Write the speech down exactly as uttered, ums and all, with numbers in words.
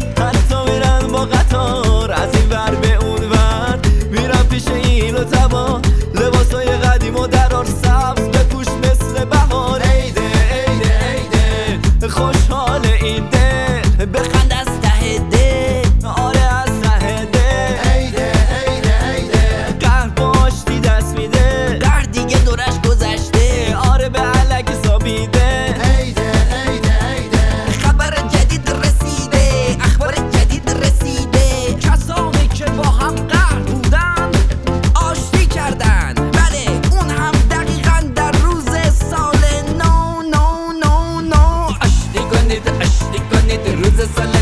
حتی میرن با قطار از این ور به اون ور، میرن پیش این و تبا لباسای قدیم و درار سبز بپوش مثل بهار. عیده عیده عیده خوشحال این دل، بخند از ته دل، آره از ته دل. عیده عیده عیده قهر با آشتی دست میده، قهر دیگه دورش گذشته، آره به علک سابیده. عیده عیده عیده خبر جدید رسیده، اخبار جدید رسیده، کسانی که با هم قهر بودن آشتی کردن. بله اون هم دقیقا در روز سال نو نو نو نو نو. آشتی کنید آشتی کنید روز سال